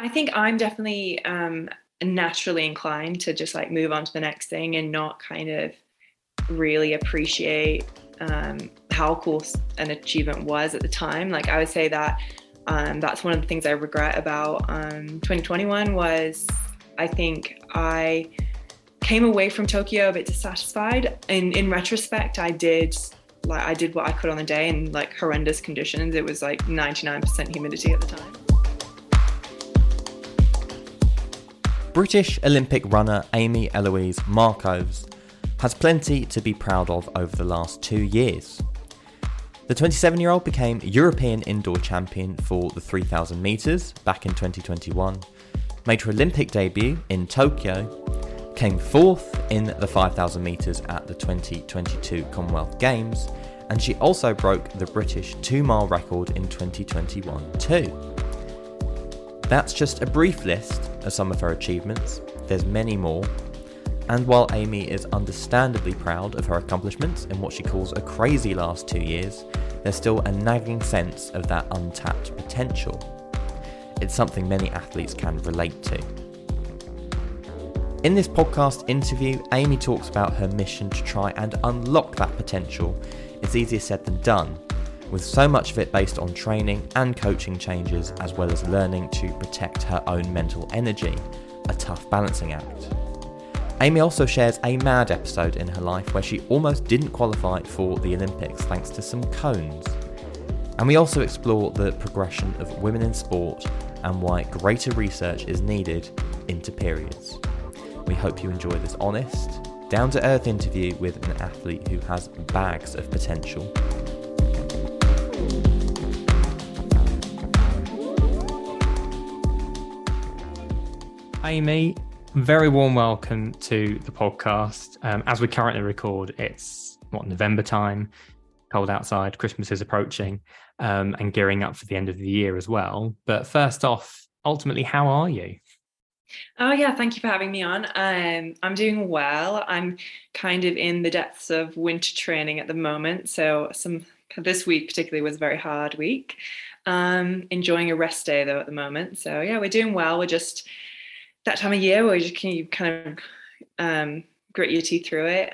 I think I'm definitely naturally inclined to just like move on to the next thing and not kind of really appreciate how cool an achievement was at the time. Like I would say that that's one of the things I regret about 2021 was I think I came away from Tokyo a bit dissatisfied. In retrospect, I did what I could on the day in like horrendous conditions. It was like 99% humidity at the time. British Olympic runner Amy Eloise Marcoves has plenty to be proud of over the last 2 years. The 27-year-old became European indoor champion for the 3,000 metres back in 2021, made her Olympic debut in Tokyo, came fourth in the 5,000 metres at the 2022 Commonwealth Games, and she also broke the British 2-mile record in 2021 too. That's just a brief list of some of her achievements. There's many more. And while Amy is understandably proud of her accomplishments in what she calls a crazy last 2 years, there's still a nagging sense of that untapped potential. It's something many athletes can relate to. In this podcast interview, Amy talks about her mission to try and unlock that potential. It's easier said than done, with so much of it based on training and coaching changes, as well as learning to protect her own mental energy, a tough balancing act. Amy also shares a mad episode in her life where she almost didn't qualify for the Olympics thanks to some cones. And we also explore the progression of women in sport and why greater research is needed into periods. We hope you enjoy this honest, down-to-earth interview with an athlete who has bags of potential. Amy, very warm welcome to the podcast. As we currently record, it's November time, cold outside, Christmas is approaching, and gearing up for the end of the year as well. But first off, ultimately, how are you? Oh yeah, thank you for having me on. I'm doing well. I'm kind of in the depths of winter training at the moment. So this week particularly was a very hard week. Enjoying a rest day though at the moment. So yeah, we're doing well. We're just that time of year where you kind of grit your teeth through it.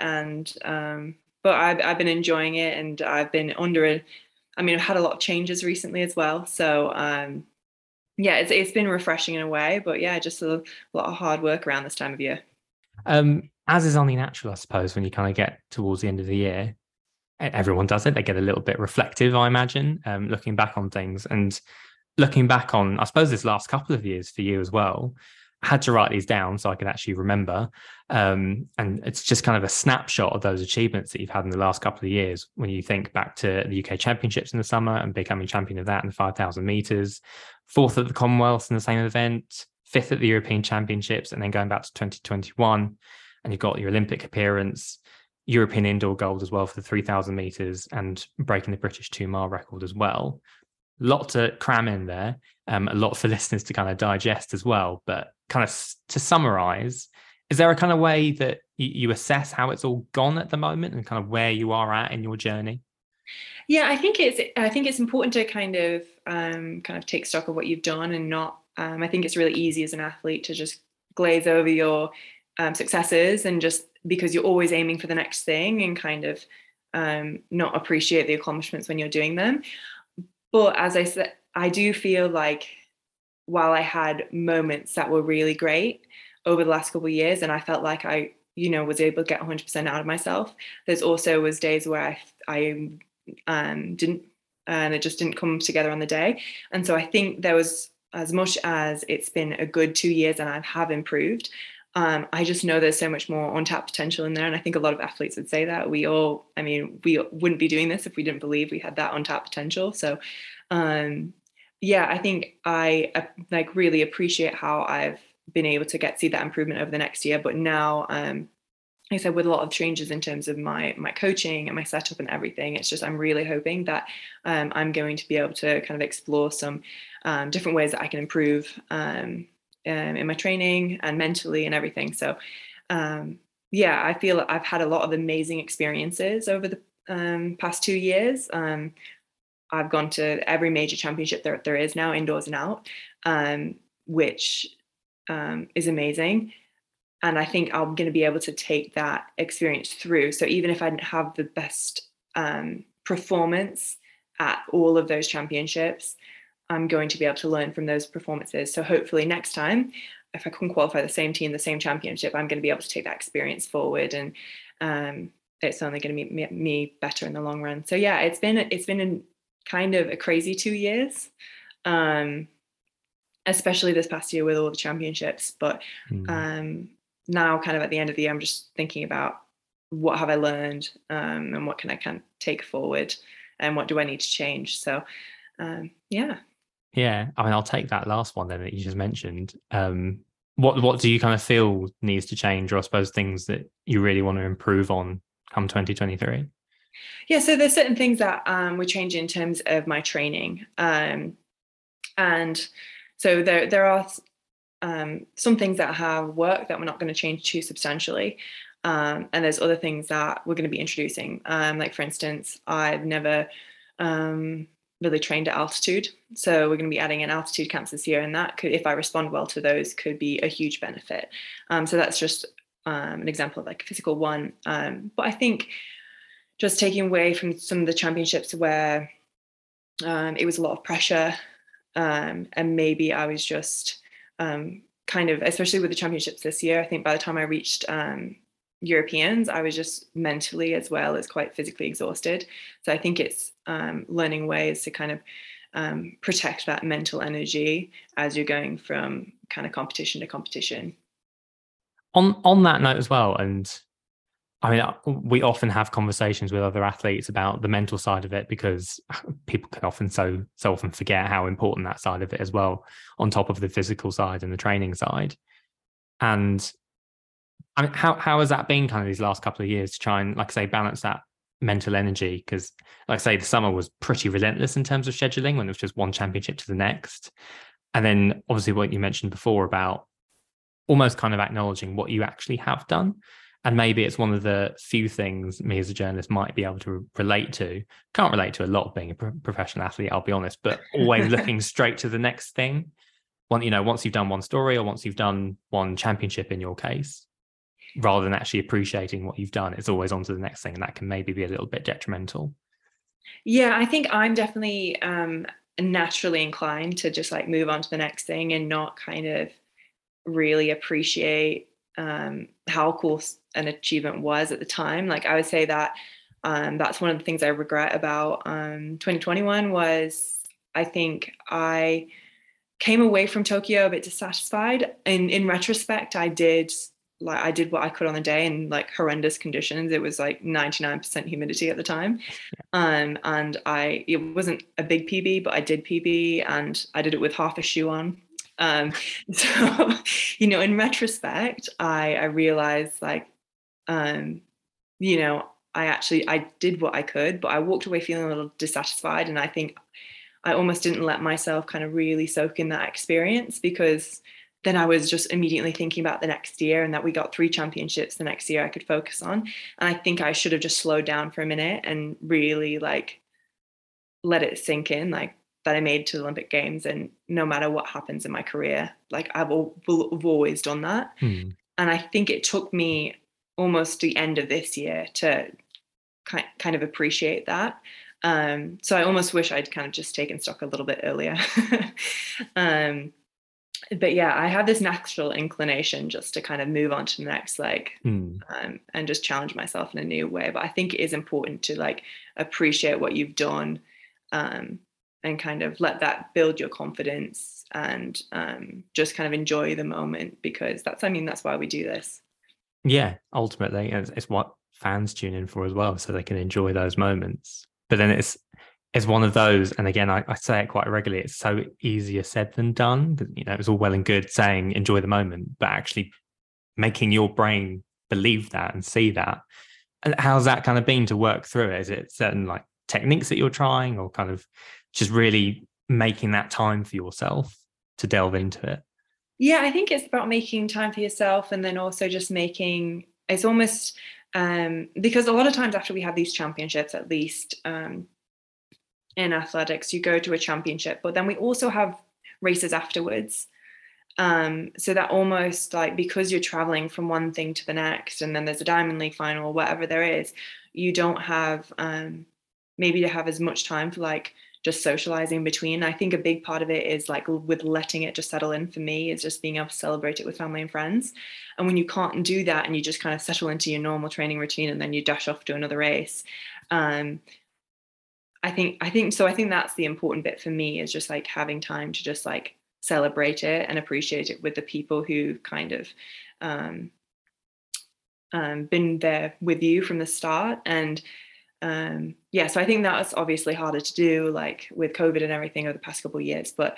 But I've been enjoying it, and I've been I've had a lot of changes recently as well. So yeah, it's been refreshing in a way, but yeah, just a lot of hard work around this time of year. As is only natural, I suppose, when you kind of get towards the end of the year. Everyone does it. They get a little bit reflective, I imagine, looking back on things and looking back on, I suppose, this last couple of years for you as well. I had to write these down so I could actually remember. And it's just kind of a snapshot of those achievements that you've had in the last couple of years. When you think back to the UK Championships in the summer and becoming champion of that in the 5,000 metres, fourth at the Commonwealth in the same event, fifth at the European Championships, and then going back to 2021, and you've got your Olympic appearance, European indoor gold as well for the 3,000 metres, and breaking the British 2-mile record as well. Lot to cram in there, a lot for listeners to kind of digest as well. But kind of to summarize, is there a kind of way that you assess how it's all gone at the moment and kind of where you are at in your journey? Yeah, I think it's important to kind of take stock of what you've done and not. I think it's really easy as an athlete to just glaze over your successes, and just because you're always aiming for the next thing, and kind of not appreciate the accomplishments when you're doing them. But as I said, I do feel like while I had moments that were really great over the last couple of years, and I felt like I, was able to get 100% out of myself, there's also was days where I didn't, and it just didn't come together on the day. And so I think there was, as much as it's been a good 2 years and I have improved, I just know there's so much more untapped potential in there. And I think a lot of athletes would say that we wouldn't be doing this if we didn't believe we had that untapped potential. So, yeah, I think I really appreciate how I've been able to see that improvement over the next year. But now, like I said, with a lot of changes in terms of my coaching and my setup and everything, it's just I'm really hoping that I'm going to be able to kind of explore some different ways that I can improve in my training and mentally and everything. So yeah, I feel I've had a lot of amazing experiences over the past 2 years. I've gone to every major championship there is now, indoors and out. which is amazing. And I think I'm going to be able to take that experience through. So even if I didn't have the best performance at all of those championships, I'm going to be able to learn from those performances. So hopefully next time, if I can qualify the same team, the same championship, I'm going to be able to take that experience forward, and it's only going to make me better in the long run. So yeah, it's been a kind of a crazy 2 years, especially this past year with all the championships. But now, kind of at the end of the year, I'm just thinking about what have I learned, and what can I kind of take forward, and what do I need to change. So yeah. Yeah, I mean, I'll take that last one then that you just mentioned. What do you kind of feel needs to change, or I suppose things that you really want to improve on come 2023? Yeah, so there's certain things that we're changing in terms of my training, and so there are some things that have worked that we're not going to change too substantially, and there's other things that we're going to be introducing. Like for instance, I've never really trained at altitude, so we're going to be adding in altitude camps this year, and that could, if I respond well to those, could be a huge benefit. So that's just an example of like a physical one. But I think just taking away from some of the championships where it was a lot of pressure, and maybe I was just kind of, especially with the championships this year, I think by the time I reached Europeans, I was just mentally as well as quite physically exhausted. So I think it's learning ways to kind of protect that mental energy as you're going from kind of competition to competition. On that note as well, and I mean, we often have conversations with other athletes about the mental side of it, because people can often so often forget how important that side of it as well, on top of the physical side and the training side. And I mean, how has that been kind of these last couple of years to try and, like I say, balance that mental energy? Because, like I say, the summer was pretty relentless in terms of scheduling, when it was just one championship to the next. And then obviously what you mentioned before about almost kind of acknowledging what you actually have done. And maybe it's one of the few things me as a journalist might be able to relate to. Can't relate to a lot of being a professional athlete, I'll be honest, but always looking straight to the next thing. Once you've done one story, or once you've done one championship in your case, rather than actually appreciating what you've done, it's always on to the next thing. And that can maybe be a little bit detrimental. Yeah, I think I'm definitely naturally inclined to just like move on to the next thing and not kind of really appreciate how cool an achievement was at the time. Like I would say that that's one of the things I regret about 2021 was I think I came away from Tokyo a bit dissatisfied. In retrospect, I did what I could on the day in like horrendous conditions. It was like 99% humidity at the time. And it wasn't a big PB, but I did PB, and I did it with half a shoe on. So, in retrospect, I realized like, I did what I could, but I walked away feeling a little dissatisfied. And I think I almost didn't let myself kind of really soak in that experience, because then I was just immediately thinking about the next year, and that we got 3 championships the next year I could focus on. And I think I should have just slowed down for a minute and really like let it sink in, like that I made to the Olympic Games. And no matter what happens in my career, like I've always done that. And I think it took me almost the end of this year to kind of appreciate that. So I almost wish I'd kind of just taken stock a little bit earlier. But yeah, I have this natural inclination just to kind of move on to the next, and just challenge myself in a new way. But I think it is important to like appreciate what you've done, and kind of let that build your confidence, and just kind of enjoy the moment, because that's why we do this. Yeah, ultimately, it's what fans tune in for as well, so they can enjoy those moments. But then it's one of those, and again, I say it quite regularly, it's so easier said than done. It's all well and good saying enjoy the moment, but actually making your brain believe that and see that. And how's that kind of been to work through it? Is it certain like techniques that you're trying, or kind of just really making that time for yourself to delve into it? Yeah, I think it's about making time for yourself, and then also just it's almost because a lot of times after we have these championships, at least in athletics, you go to a championship, but then we also have races afterwards. So that almost like, because you're traveling from one thing to the next, and then there's a Diamond League final or whatever there is, you don't have maybe to have as much time for like just socializing between. I think a big part of it is like with letting it just settle in, for me, is just being able to celebrate it with family and friends. And when you can't do that and you just kind of settle into your normal training routine and then you dash off to another race, I think that's the important bit for me, is just like having time to just like celebrate it and appreciate it with the people who kind of been there with you from the start. And so I think that's obviously harder to do, like with COVID and everything over the past couple of years. But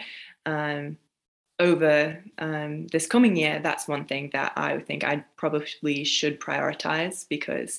over this coming year, that's one thing that I think I probably should prioritize, because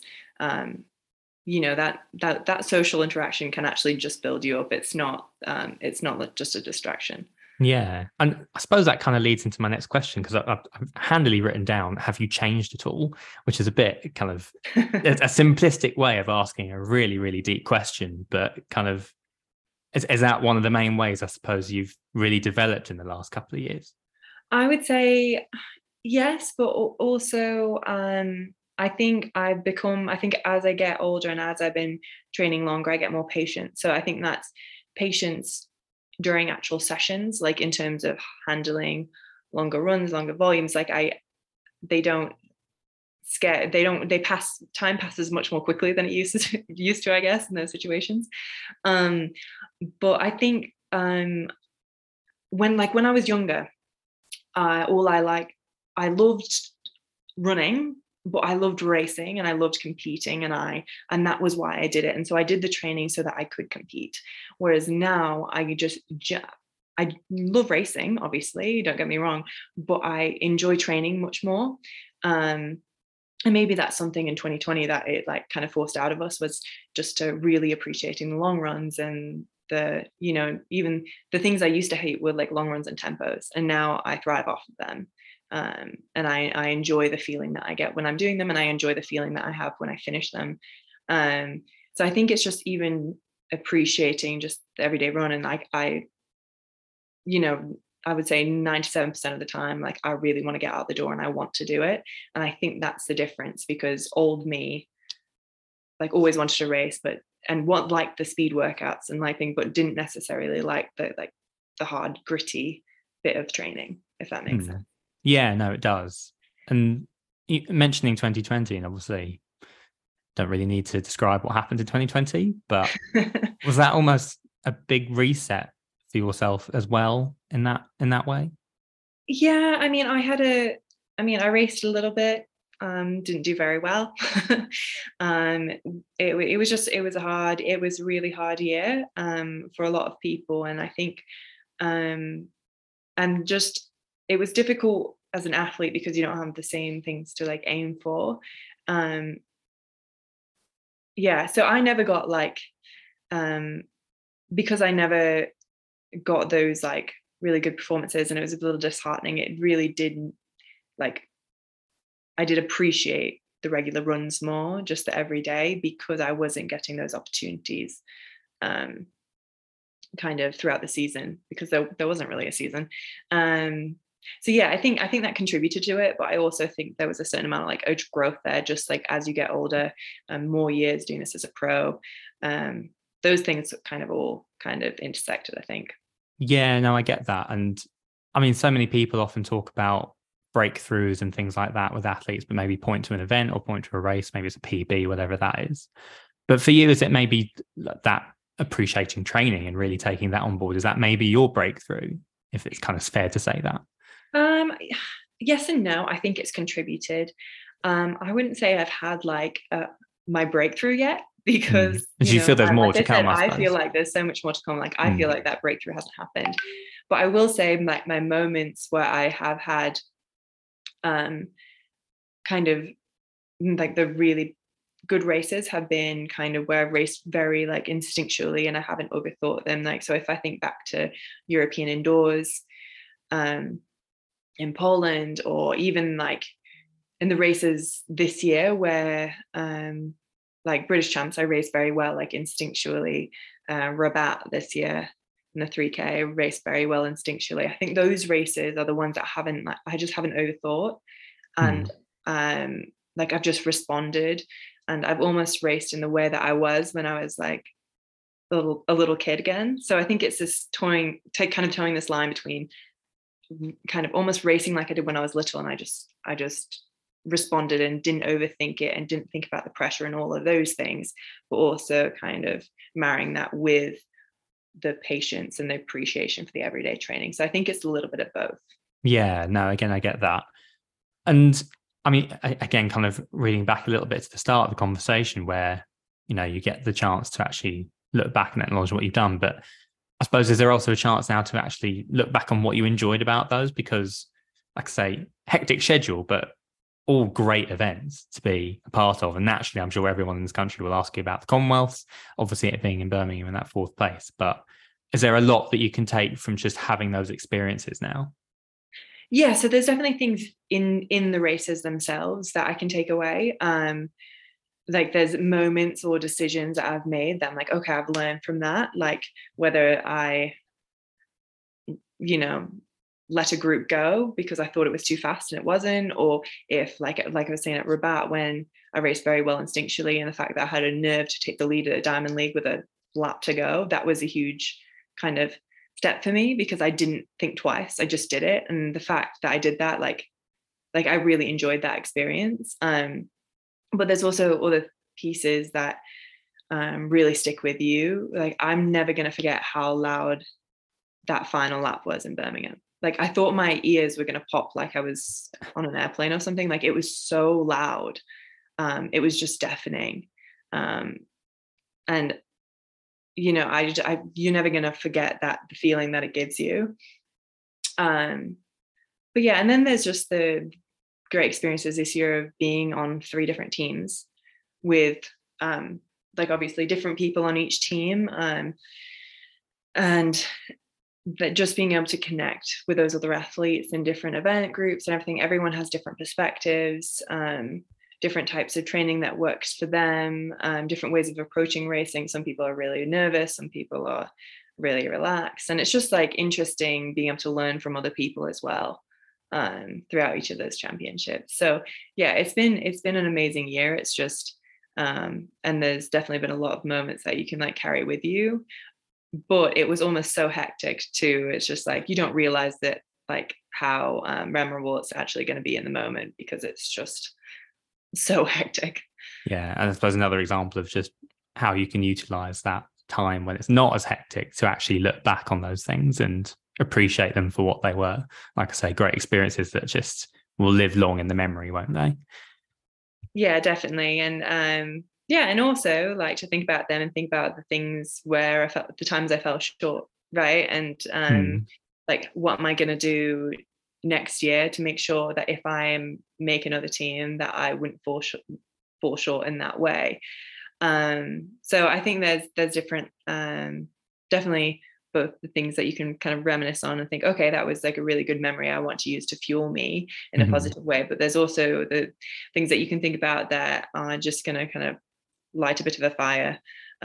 that social interaction can actually just build you up. It's not just a distraction. Yeah. And I suppose that kind of leads into my next question, because I've handily written down, have you changed at all? Which is a bit kind of a simplistic way of asking a really, really deep question, but kind of, is that one of the main ways, I suppose, you've really developed in the last couple of years? I would say yes, but also I think as I get older and as I've been training longer, I get more patient. So I think that's patience during actual sessions, like in terms of handling longer runs, longer volumes. Like they don't scare, time passes much more quickly than it used to, I guess, in those situations. But I think when I was younger, I loved running, but I loved racing and I loved competing, and that was why I did it. And so I did the training so that I could compete. Whereas now I love racing, obviously, don't get me wrong, but I enjoy training much more. And maybe that's something in 2020 that it like kind of forced out of us, was just to really appreciating the long runs, and even the things I used to hate were like long runs and tempos, and now I thrive off of them. And I enjoy the feeling that I get when I'm doing them, and I enjoy the feeling that I have when I finish them. So I think it's just even appreciating just the everyday run, and like I would say 97% of the time, like I really want to get out the door and I want to do it. And I think that's the difference, because old me like always wanted to race, and what like the speed workouts and like thing, but didn't necessarily like the hard gritty bit of training, if that makes sense. Yeah, no, it does. And mentioning 2020, and obviously don't really need to describe what happened in 2020, but was that almost a big reset for yourself as well in that way? Yeah, I raced a little bit, didn't do very well. It was a really hard year for a lot of people, and I think and just it was difficult as an athlete because you don't have the same things to like aim for. So I never got like because I never got those like really good performances, and it was a little disheartening. It really didn't like I did appreciate the regular runs more, just the everyday, because I wasn't getting those opportunities kind of throughout the season, because there wasn't really a season. So yeah, I think that contributed to it, but I also think there was a certain amount of like growth there, just like as you get older and more years doing this as a pro, those things kind of all kind of intersected, I think. Yeah, no, I get that. And I mean, so many people often talk about breakthroughs and things like that with athletes, but maybe point to an event or point to a race, maybe it's a PB, whatever that is. But for you, is it maybe that appreciating training and really taking that on board? Is that maybe your breakthrough, if it's kind of fair to say that? Yes and no. I think it's contributed. I wouldn't say I've had like my breakthrough yet, because you feel there's more like to come. I feel like there's so much more to come. Like I feel like that breakthrough hasn't happened, but I will say my moments where I have had kind of like the really good races have been kind of where I've raced very like instinctually and I haven't overthought them. Like, so if I think back to European indoors in Poland, or even like in the races this year where like British champs, I raced very well, like instinctually. Rabat this year, and the 3K. I raced very well instinctually. I think those races are the ones that I just haven't overthought, and like I've just responded, and I've almost raced in the way that I was when I was like a little kid again. So I think it's this towing this line between kind of almost racing like I did when I was little, and I just responded and didn't overthink it and didn't think about the pressure and all of those things, but also kind of marrying that with the patience and the appreciation for the everyday training. So I think it's a little bit of both. Yeah, no, again, I get that. And I mean, again, kind of reading back a little bit to the start of the conversation where, you get the chance to actually look back and acknowledge what you've done. But I suppose, is there also a chance now to actually look back on what you enjoyed about those? Because, like I say, hectic schedule, but all great events to be a part of. And naturally, I'm sure everyone in this country will ask you about the Commonwealths, obviously it being in Birmingham in that 4th place. But is there a lot that you can take from just having those experiences now? Yeah, so there's definitely things in the races themselves that I can take away. Like there's moments or decisions that I've made that I'm like, okay, I've learned from that. Like whether I, let a group go because I thought it was too fast and it wasn't, or if like I was saying at Rabat, when I raced very well instinctually, and the fact that I had a nerve to take the lead at a Diamond League with a lap to go, that was a huge kind of step for me because I didn't think twice. I just did it. And the fact that I did that, like I really enjoyed that experience. But there's also other pieces that really stick with you. Like I'm never going to forget how loud that final lap was in Birmingham. Like I thought my ears were going to pop like I was on an airplane or something. Like it was so loud. It was just deafening. And you're never going to forget that, the feeling that it gives you. But yeah, and then there's just the great experiences this year of being on 3 different teams with like obviously different people on each team, and that just being able to connect with those other athletes in different event groups and everything. Everyone has different perspectives, different types of training that works for them, different ways of approaching racing. Some people are really nervous, some people are really relaxed, and it's just like interesting being able to learn from other people as well throughout each of those championships. So yeah, it's been an amazing year. It's just and there's definitely been a lot of moments that you can like carry with you, but it was almost so hectic too. It's just like you don't realize that like how memorable it's actually going to be in the moment because it's just so hectic. Yeah, and I suppose another example of just how you can utilize that time when it's not as hectic to actually look back on those things and appreciate them for what they were. Like I say, great experiences that just will live long in the memory, won't they? Yeah, definitely. And yeah, and also like to think about them and think about the things where I felt, the times I fell short, right? And like what am I going to do next year to make sure that if I make another team that I wouldn't fall short in that way. So I think there's different definitely both the things that you can kind of reminisce on and think, okay, that was like a really good memory I want to use to fuel me in a positive way. But there's also the things that you can think about that are just going to kind of light a bit of a fire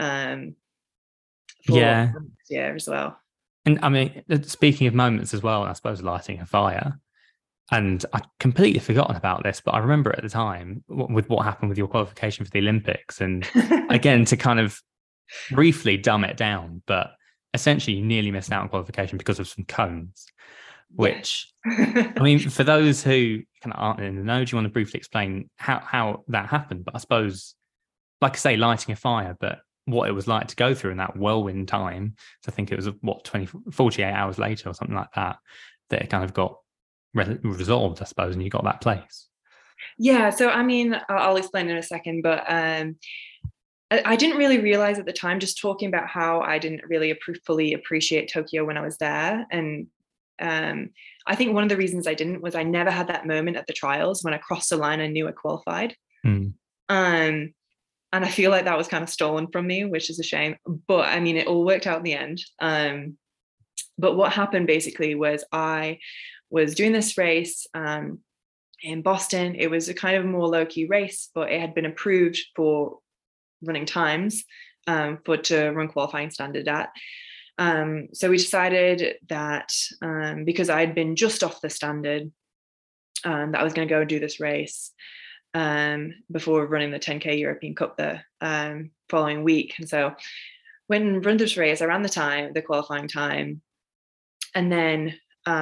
for next year as well. And I mean, speaking of moments as well, I suppose lighting a fire, and I'd completely forgotten about this, but I remember at the time with what happened with your qualification for the Olympics. And again, to kind of briefly dumb it down, but essentially you nearly missed out on qualification because of some cones, which, I mean, for those who kind of aren't in the know, do you want to briefly explain how that happened? But I suppose, like I say, lighting a fire, but what it was like to go through in that whirlwind time. So I think it was 48 hours later or something like that it kind of got resolved, I suppose, and you got that place. Yeah, so I mean, I'll explain in a second, but I didn't really realize at the time, just talking about how I didn't really fully appreciate Tokyo when I was there. And I think one of the reasons I didn't was I never had that moment at the trials when I crossed the line, I knew I qualified. And I feel like that was kind of stolen from me, which is a shame. But I mean, it all worked out in the end. But what happened basically was I was doing this race in Boston. It was a kind of more low-key race, but it had been approved for running times to run qualifying standard at. So we decided that because I'd been just off the standard, that I was going to go do this race before running the 10K European Cup the following week. And so when run this race, I ran the qualifying time, and then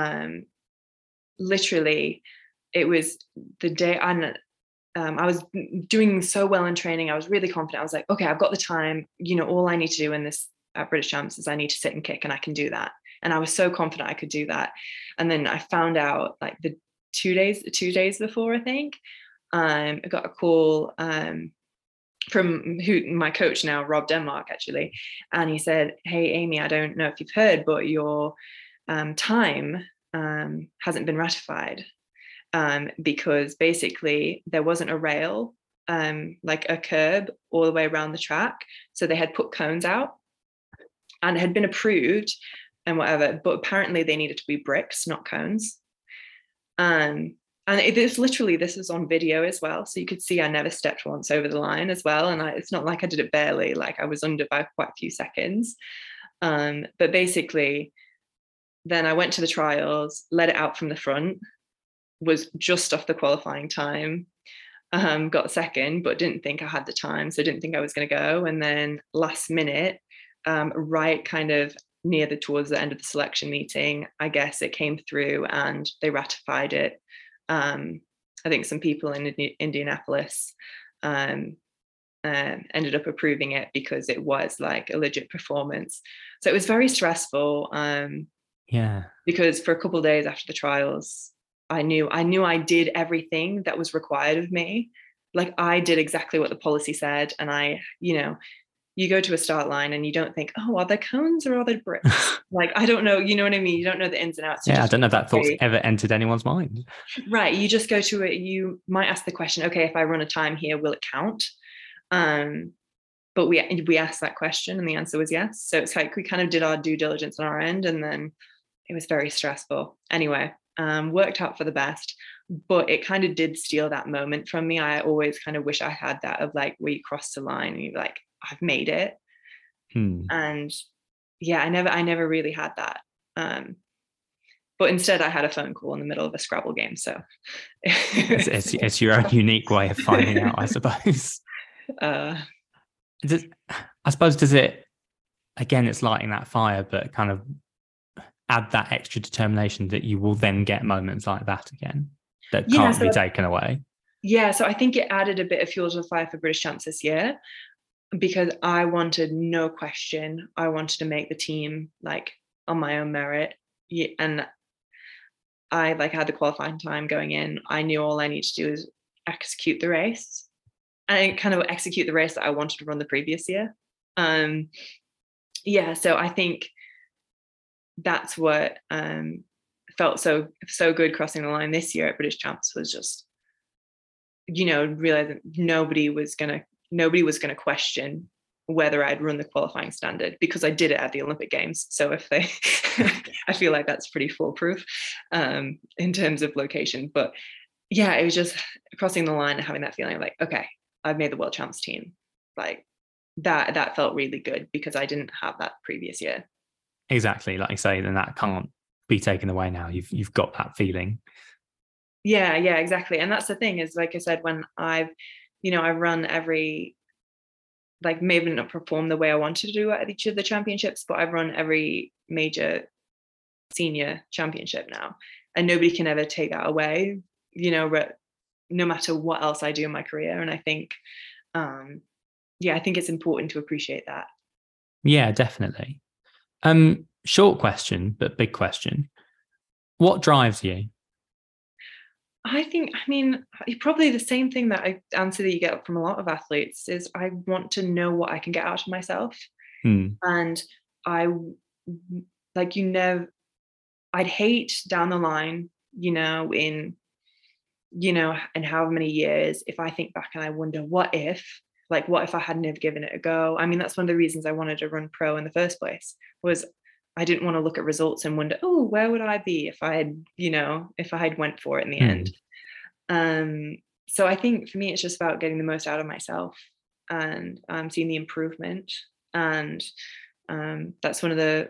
literally it was the day, and I was doing so well in training. I was really confident. I was like, okay, I've got the time. All I need to do in this British Champs is I need to sit and kick, and I can do that. And I was so confident I could do that. And then I found out like the 2 days before, I think, I got a call from my coach now, Rob Denmark, actually. And he said, hey, Amy, I don't know if you've heard, but your time hasn't been ratified because basically there wasn't a rail, like a curb all the way around the track. So they had put cones out and it had been approved and whatever, but apparently they needed to be bricks, not cones. And this was on video as well. So you could see I never stepped once over the line as well. And it's not like I did it barely, like I was under by quite a few seconds. But basically, then I went to the trials, let it out from the front, was just off the qualifying time, got second, but didn't think I had the time. So didn't think I was going to go. And then last minute, right kind of towards the end of the selection meeting, I guess it came through and they ratified it. I think some people in Indianapolis ended up approving it because it was like a legit performance. So it was very stressful. Because for a couple of days after the trials, I knew I did everything that was required of me. Like I did exactly what the policy said. And you go to a start line and you don't think, oh, are there cones or are there bricks? Like, I don't know, you know what I mean? You don't know the ins and outs. I don't know if that thought's ever entered anyone's mind. Right. You just go to it. You might ask the question, okay, if I run a time here, will it count? But we asked that question and the answer was yes. So it's like we kind of did our due diligence on our end, and then it was very stressful. Anyway, worked out for the best, but it kind of did steal that moment from me. I always kind of wish I had that of like where you cross the line and you're like, I've made it. And yeah, I never really had that. But instead I had a phone call in the middle of a Scrabble game. So it's your own unique way of finding out, I suppose. I suppose, does it, again, it's lighting that fire, but kind of add that extra determination that you will then get moments like that again that can't be taken away? Yeah, so I think it added a bit of fuel to the fire for British Champs this year, because I wanted, no question, I wanted to make the team like on my own merit. And I had the qualifying time going in. I knew all I need to do is execute the race, and kind of execute the race that I wanted to run the previous year. So I think that's what felt so good crossing the line this year at British Champs, was just, realizing nobody was gonna question whether I'd run the qualifying standard, because I did it at the Olympic Games. So if they, I feel like that's pretty foolproof in terms of location. But yeah, it was just crossing the line and having that feeling of like, okay, I've made the World Champs team. Like that felt really good, because I didn't have that previous year. Exactly, like you say, then that can't be taken away now. You've got that feeling. Yeah, exactly. And that's the thing, is like I said, when I've run every, like maybe not perform the way I wanted to do at each of the championships, but I've run every major senior championship now, and nobody can ever take that away, no matter what else I do in my career. And I think, I think it's important to appreciate that. Yeah, definitely. Short question, but big question. What drives you? I mean, probably the same thing that I answer that you get from a lot of athletes is I want to know what I can get out of myself. And I'd hate down the line, in, in however many years, if I think back and I wonder, what if I hadn't have given it a go? I mean, that's one of the reasons I wanted to run pro in the first place, was I didn't want to look at results and wonder, oh, where would I be if I had went for it in the end. So I think for me, it's just about getting the most out of myself and seeing the improvement. And that's one of the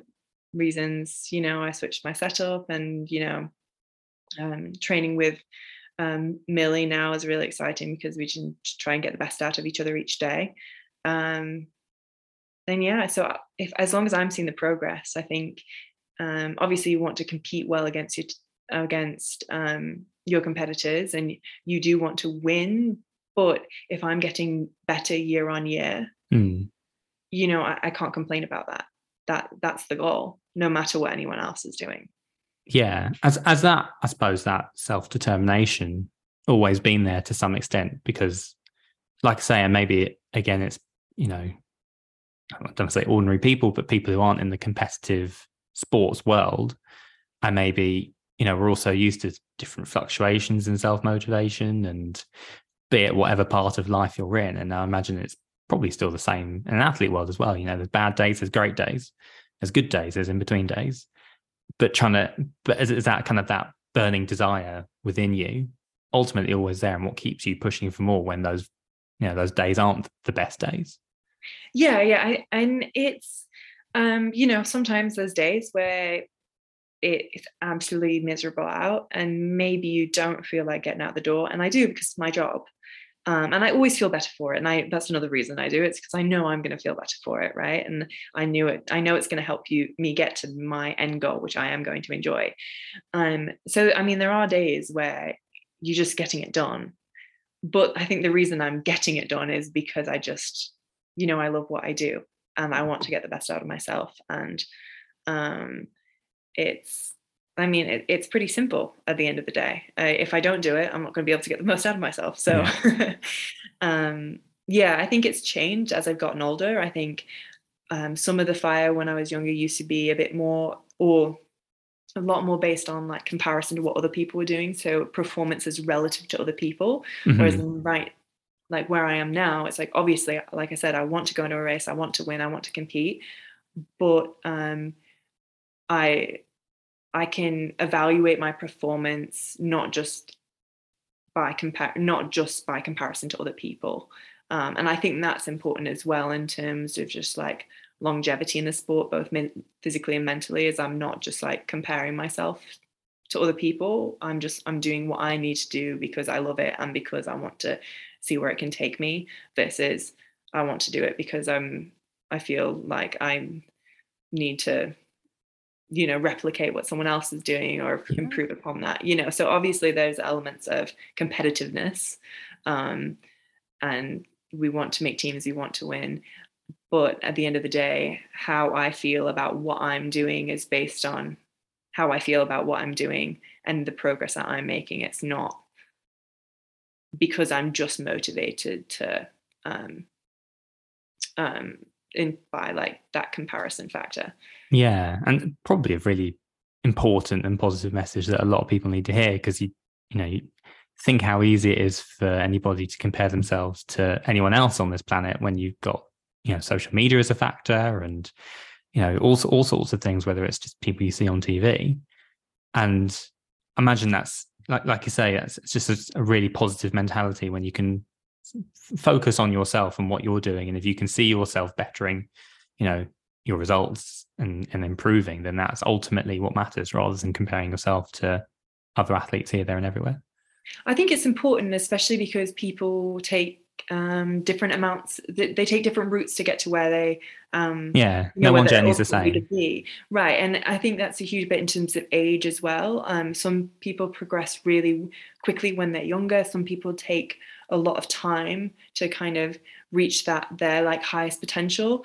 reasons, I switched my setup, and training with Millie now is really exciting because we can try and get the best out of each other each day. Um, then yeah, so if as long as I'm seeing the progress, I think obviously you want to compete well against your competitors, and you do want to win. But if I'm getting better year on year, I can't complain about that. That's the goal, no matter what anyone else is doing. Yeah, as that, I suppose that self-determination always been there to some extent, because like I say, and maybe again it's, I don't want to say ordinary people, but people who aren't in the competitive sports world, and maybe, we're also used to different fluctuations in self-motivation, and be it whatever part of life you're in. And I imagine it's probably still the same in an athlete world as well. There's bad days, there's great days, there's good days, there's in between days. But is that kind of that burning desire within you ultimately always there, and what keeps you pushing for more when those days aren't the best days? Yeah. And it's, sometimes there's days where it's absolutely miserable out, and maybe you don't feel like getting out the door. And I do, because it's my job. And I always feel better for it. And that's another reason I do it. It's because I know I'm going to feel better for it. Right. And I know it's going to help me get to my end goal, which I am going to enjoy. So, I mean, there are days where you're just getting it done. But I think the reason I'm getting it done is because I just, I love what I do, and I want to get the best out of myself. And it's, it's pretty simple at the end of the day. If I don't do it, I'm not going to be able to get the most out of myself. So, yeah, I think it's changed as I've gotten older. I think some of the fire when I was younger used to be a bit more, or a lot more, based on like comparison to what other people were doing. So performances relative to other people. Whereas like where I am now, it's like, obviously, like I said, I want to go into a race, I want to win, I want to compete. But I can evaluate my performance not just by comparison to other people. And I think that's important as well, in terms of just like longevity in the sport, both physically and mentally, is I'm not just like comparing myself to other people. I'm doing what I need to do because I love it, and because I want to see where it can take me, versus I want to do it because I feel like I need to replicate what someone else is doing, or improve upon that. So obviously there's elements of competitiveness, and we want to make teams, we want to win. But at the end of the day, how I feel about what I'm doing is based on how I feel about what I'm doing and the progress that I'm making. It's not because I'm just motivated to by like that comparison factor. Yeah, and probably a really important and positive message that a lot of people need to hear, because you think how easy it is for anybody to compare themselves to anyone else on this planet when you've got social media as a factor, and all sorts of things, whether it's just people you see on TV. And imagine that's like you say, it's just a really positive mentality when you can focus on yourself and what you're doing, and if you can see yourself bettering your results and improving, then that's ultimately what matters, rather than comparing yourself to other athletes here, there, and everywhere. I think it's important, especially because people take different amounts. They take different routes to get to where they. No one journey's the same. Right, and I think that's a huge bit in terms of age as well. Some people progress really quickly when they're younger. Some people take a lot of time to kind of reach their like highest potential.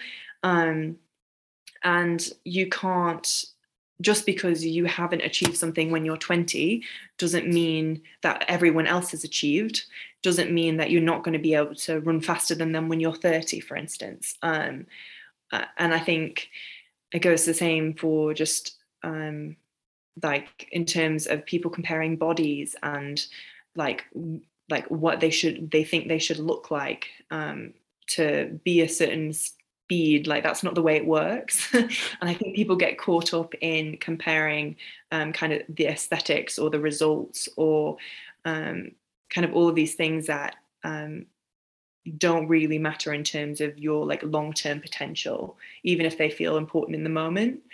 And you can't, just because you haven't achieved something when you're 20 doesn't mean that everyone else has achieved, doesn't mean that you're not going to be able to run faster than them when you're 30, for instance. And I think it goes the same for just like in terms of people comparing bodies, and like what they think they should look like to be a certain speed. Like, that's not the way it works. And I think people get caught up in comparing kind of the aesthetics or the results, or kind of all of these things that don't really matter in terms of your like long-term potential, even if they feel important in the moment.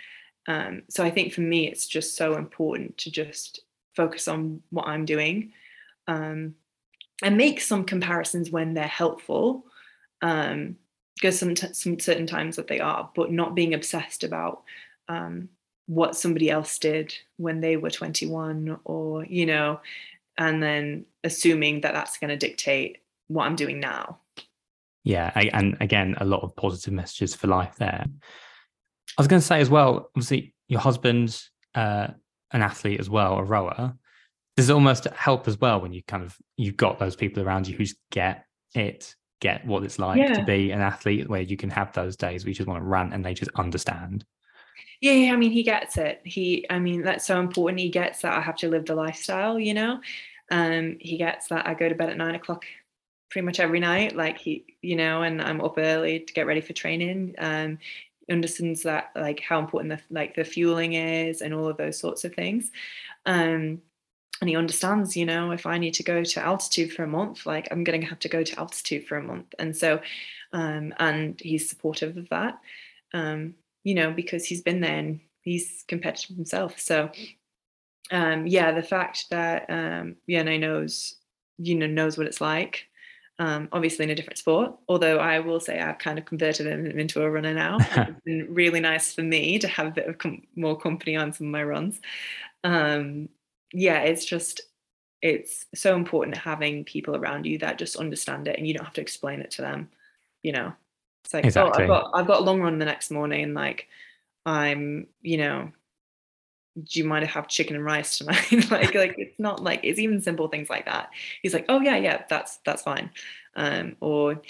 So I think for me, it's just so important to just focus on what I'm doing, and make some comparisons when they're helpful, because some certain times that they are, but not being obsessed about what somebody else did when they were 21, or and then assuming that that's going to dictate what I'm doing now. Yeah, and again, a lot of positive messages for life there. I was going to say as well, obviously, your husband's an athlete as well, a rower. Does it almost help as well when you've got those people around you who get what it's like to be an athlete, where you can have those days where you just want to rant and they just understand? Yeah, I mean, he gets it. That's so important. He gets that I have to live the lifestyle, He gets that I go to bed at 9 o'clock pretty much every night, and I'm up early to get ready for training. Understands that, like, how important the fueling is and all of those sorts of things. And he understands, if I need to go to altitude for a month, like, I'm going to have to go to altitude for a month. And so, and he's supportive of that, because he's been there and he's competitive himself. So, the fact that, Yana knows what it's like, obviously in a different sport, although I will say I've kind of converted him into a runner now. It's been really nice for me to have a bit of more company on some of my runs. It's so important having people around you that just understand it, and you don't have to explain it to them. It's like, exactly. I've got a long run the next morning, and like, I'm, do you mind to have chicken and rice tonight? like it's not like, it's even simple things like that. He's like, oh yeah, that's fine. Or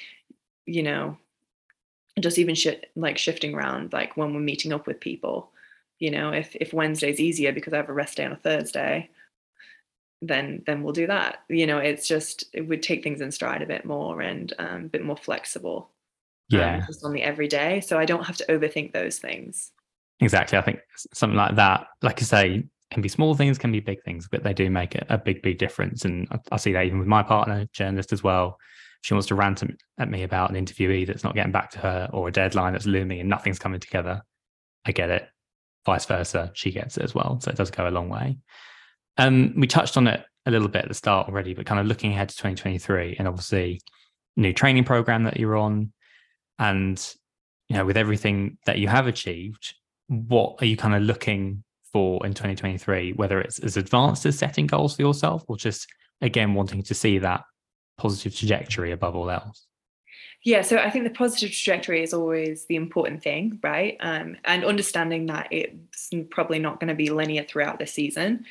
just even shifting around, like when we're meeting up with people, if Wednesday's easier because I have a rest day on a Thursday, then we'll do that. It's just, it would take things in stride a bit more, and a bit more flexible. Just on the everyday, so I don't have to overthink those things. Exactly. I think something like that, like I say, can be small things, can be big things, but they do make a big difference. And I see that even with my partner, journalist as well. She wants to rant at me about an interviewee that's not getting back to her, or a deadline that's looming and nothing's coming together. I get it. Vice versa, she gets it as well. So it does go a long way. We touched on it a little bit at the start already, but kind of looking ahead to 2023, and obviously new training program that you're on, and with everything that you have achieved, what are you kind of looking for in 2023, whether it's as advanced as setting goals for yourself, or just, again, wanting to see that positive trajectory above all else? Yeah, so I think the positive trajectory is always the important thing, right? And understanding that it's probably not going to be linear throughout the season.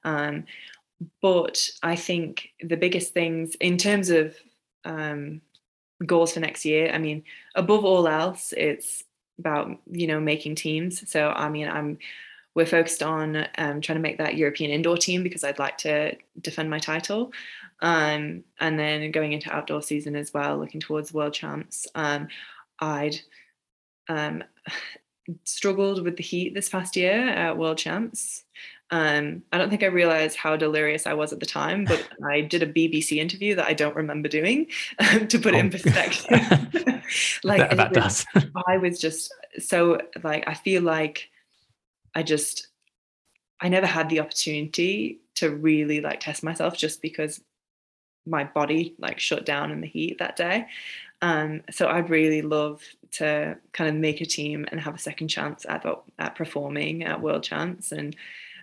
But I think the biggest things in terms of goals for next year, above all else, it's about, making teams. So, we're focused on trying to make that European indoor team, because I'd like to defend my title. And then going into outdoor season as well, looking towards world champs. I'd struggled with the heat this past year at world champs. I don't think I realized how delirious I was at the time, but I did a BBC interview that I don't remember doing, to put it in perspective. That does. I was just so, I feel like I never had the opportunity to really test myself, just because my body shut down in the heat that day. So I'd really love to kind of make a team and have a second chance at performing at world champs. And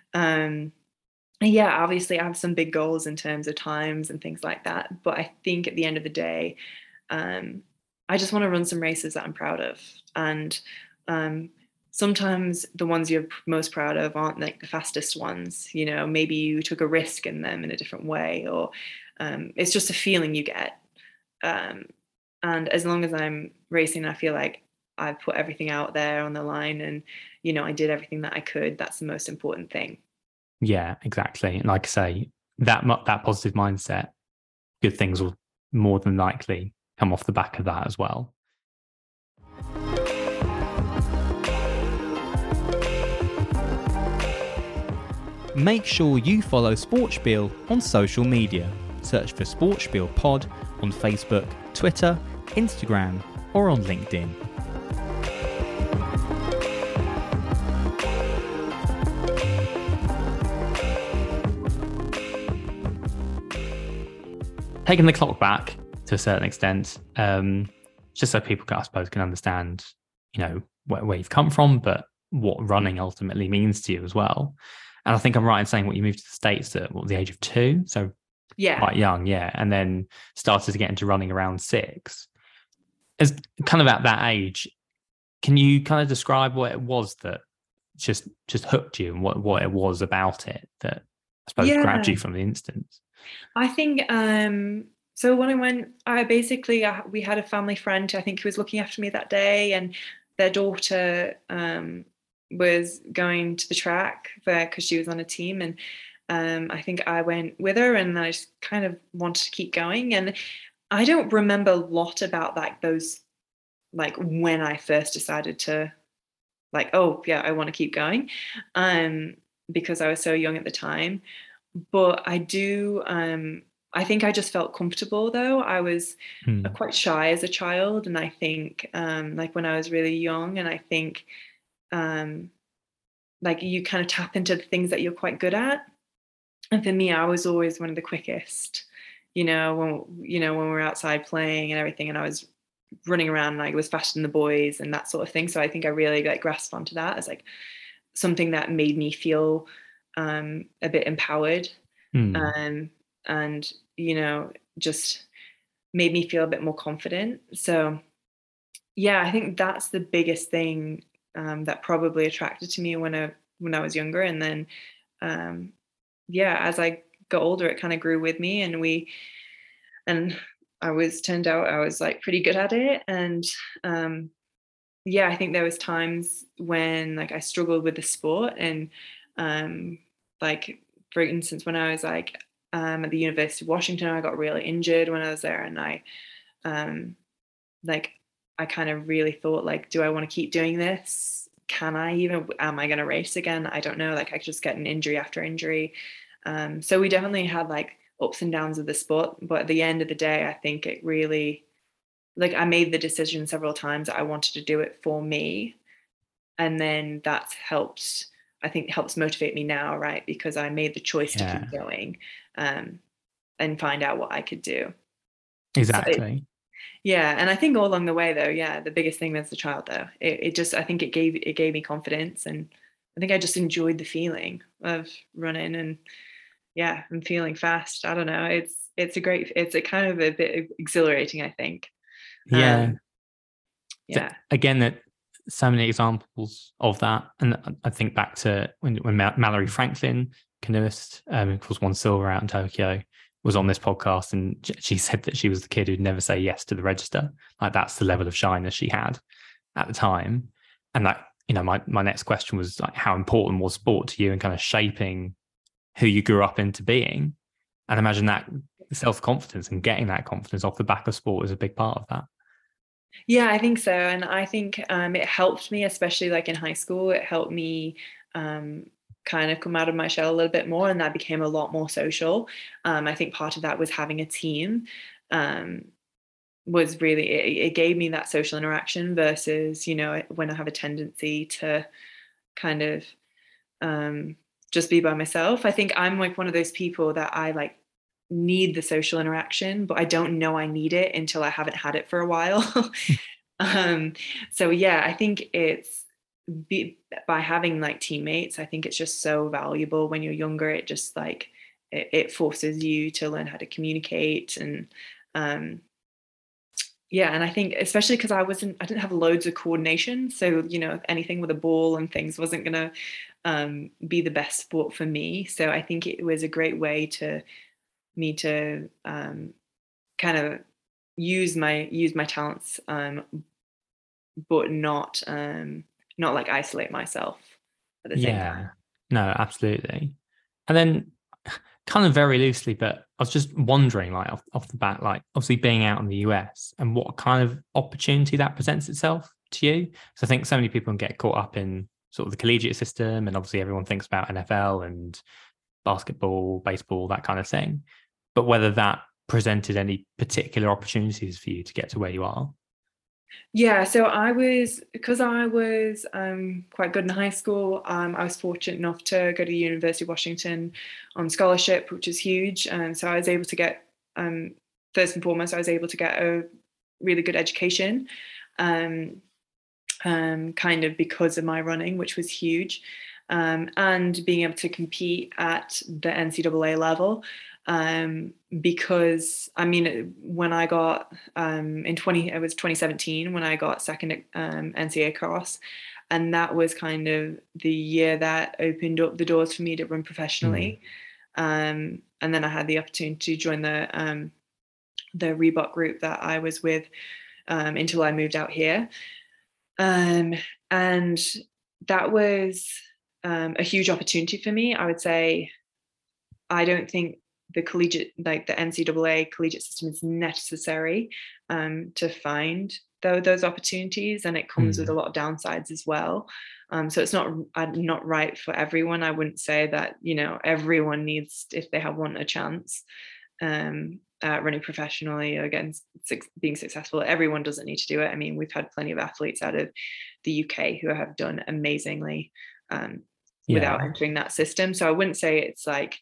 obviously I have some big goals in terms of times and things like that. But I think at the end of the day, I just want to run some races that I'm proud of. And sometimes the ones you're most proud of aren't the fastest ones. Maybe you took a risk in them in a different way, or it's just a feeling you get. And as long as I'm racing, I feel like I've put everything out there on the line, and I did everything that I could. That's the most important thing. Yeah, exactly. And like I say, that positive mindset, good things will more than likely come off the back of that as well. Make sure you follow Sportspiel on social media. Search for Sportspiel Pod on Facebook, Twitter, Instagram, or on LinkedIn. taking the clock back to a certain extent, just so people, I suppose, can understand, where you've come from, but what running ultimately means to you as well. And I think I'm right in saying you moved to the States at the age of 2, so quite young, and then started to get into running around 6. As kind of at that age, can you kind of describe what it was that just hooked you, and what it was about it that I suppose grabbed you from the instance? I think so when I went, we had a family friend who I think who was looking after me that day, and their daughter was going to the track there because she was on a team, and I think I went with her, and I just kind of wanted to keep going. And I don't remember a lot about those when I first decided to I want to keep going, because I was so young at the time. But I do, I think I just felt comfortable though. I was quite shy as a child, and I think when I was really young, and I think you kind of tap into the things that you're quite good at. And for me, I was always one of the quickest, when we're outside playing and everything, and I was running around and I was faster than the boys and that sort of thing. So I think I really grasped onto that as something that made me feel a bit empowered, and just made me feel a bit more confident. So I think that's the biggest thing that probably attracted to me when I was younger. And then as I got older, it kind of grew with me, and turned out I was pretty good at it. And I think there was times when I struggled with the sport, and for instance, when I was at the University of Washington, I got really injured when I was there, and I kind of really thought, do I want to keep doing this? Am I going to race again? I don't know. I could just get an injury after injury. So we definitely had ups and downs of the sport, but at the end of the day, I think it really, I made the decision several times that I wanted to do it for me. And then that's helps motivate me now, right? Because I made the choice to keep going, and find out what I could do. Exactly. And I think all along the way though, the biggest thing as a child though, I think it gave me confidence, and I think I just enjoyed the feeling of running and feeling fast. I don't know. It's a kind of a bit exhilarating, I think. Again, that so many examples of that, and I think back to when Mallory Franklin, canoeist, of course, won silver out in Tokyo, was on this podcast, and she said that she was the kid who'd never say yes to the register. That's the level of shyness she had at the time. And my next question was how important was sport to you and kind of shaping who you grew up into being? And imagine that self-confidence and getting that confidence off the back of sport is a big part of that. Yeah, I think so. And I think it helped me, especially in high school. It helped me kind of come out of my shell a little bit more, and I became a lot more social. I think part of that was having a team. Was really, it gave me that social interaction versus, when I have a tendency to kind of just be by myself. I think I'm one of those people that I need the social interaction, but I don't know I need it until I haven't had it for a while. So I think it's by having teammates, I think it's just so valuable when you're younger. It just it forces you to learn how to communicate, and and I think especially because I didn't have loads of coordination, so anything with a ball and things wasn't gonna be the best sport for me. So I think it was a great way to kind of use my talents, but not isolate myself at the same time. No, absolutely. And then kind of very loosely, but I was just wondering off the bat, obviously being out in the US and what kind of opportunity that presents itself to you. So I think so many people can get caught up in sort of the collegiate system, and obviously everyone thinks about NFL and basketball, baseball, that kind of thing. But whether that presented any particular opportunities for you to get to where you are? Yeah, so because I was quite good in high school, I was fortunate enough to go to the University of Washington on scholarship, which is huge. And so I was able to get first and foremost, I was able to get a really good education, kind of because of my running, which was huge, and being able to compete at the NCAA level. Because I mean, when I got it was 2017 when I got second at NCAA cross, and that was kind of the year that opened up the doors for me to run professionally. And then I had the opportunity to join the Reebok group that I was with until I moved out here, and that was a huge opportunity for me. I would say I don't think the NCAA collegiate system is necessary to find those opportunities, and it comes with a lot of downsides as well. So it's not right for everyone. I wouldn't say that, everyone needs, if they want a chance running professionally against being successful, everyone doesn't need to do it. I mean, we've had plenty of athletes out of the UK who have done amazingly without entering that system. So I wouldn't say it's like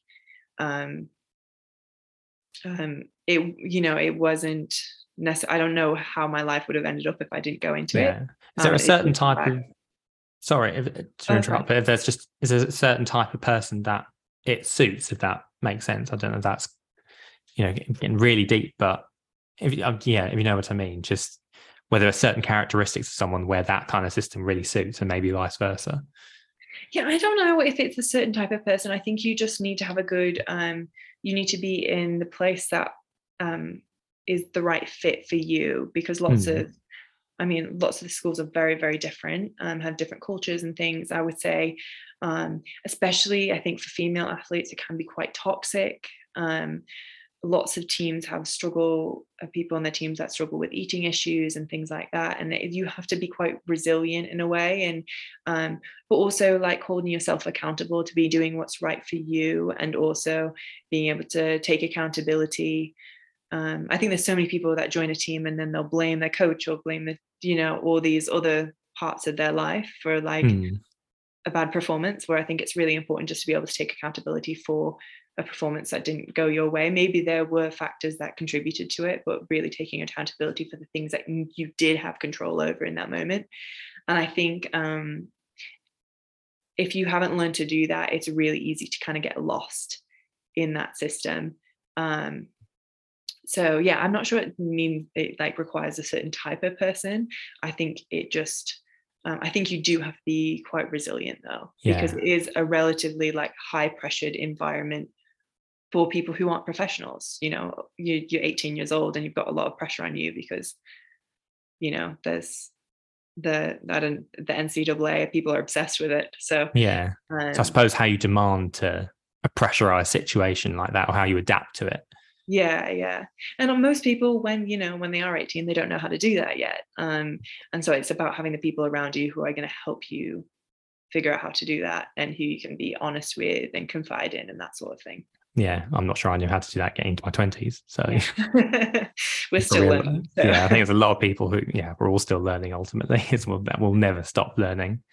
it wasn't necessary. I don't know how my life would have ended up if I didn't go into it. Is there a certain type of to interrupt, but is there a certain type of person that it suits, if that makes sense? I don't know if that's getting really deep, but if you know what I mean, just whether a certain characteristics of someone where that kind of system really suits, and maybe vice versa. Yeah, I don't know if it's a certain type of person. I think you just need to have a good, you need to be in the place that is the right fit for you, because lots of the schools are very, very different, have different cultures and things. I would say, especially I think for female athletes, it can be quite toxic. Lots of teams have people on their teams that struggle with eating issues and things like that. And you have to be quite resilient in a way. And, but also like holding yourself accountable to be doing what's right for you, and also being able to take accountability. I think there's so many people that join a team and then they'll blame their coach or blame all these other parts of their life for like a bad performance, where I think it's really important just to be able to take accountability for a performance that didn't go your way. Maybe there were factors that contributed to it, but really taking accountability for the things that you did have control over in that moment. And I think if you haven't learned to do that, it's really easy to kind of get lost in that system. So yeah, I'm not sure it means it like requires a certain type of person. I think it just I think you do have to be quite resilient though, because it is a relatively like high pressured environment for people who aren't professionals. You're 18 years old and you've got a lot of pressure on you because there's the NCAA, people are obsessed with it. So so I suppose how you demand to a pressurized situation like that, or how you adapt to it. Yeah. And most people, when they are 18, they don't know how to do that yet. And so it's about having the people around you who are going to help you figure out how to do that, and who you can be honest with and confide in and that sort of thing. Yeah, I'm not sure I knew how to do that getting into my 20s. So we're still learning. So. Yeah, I think there's a lot of people who, we're all still learning ultimately. We'll never stop learning.